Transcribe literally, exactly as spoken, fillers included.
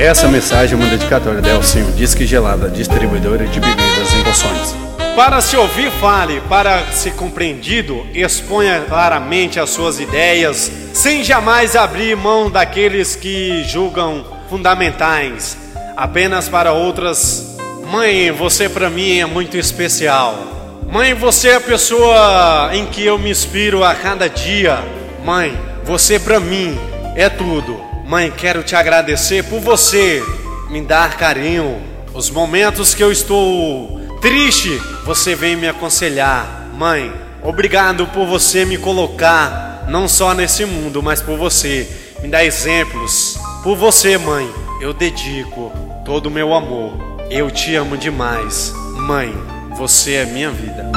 Essa mensagem é uma dedicatória da Elcinho, Disque Gelada, distribuidora de bebidas em poções. Para se ouvir, fale. Para ser compreendido, exponha claramente as suas ideias, sem jamais abrir mão daqueles que julgam fundamentais, apenas para outras. Mãe, você para mim é muito especial. Mãe, você é a pessoa em que eu me inspiro a cada dia. Mãe, você para mim é tudo. Mãe, quero te agradecer por você me dar carinho. Os momentos que eu estou triste, você vem me aconselhar. Mãe, obrigado por você me colocar, não só nesse mundo, mas por você me dar exemplos. Por você, mãe, eu dedico todo o meu amor. Eu te amo demais. Mãe, você é minha vida.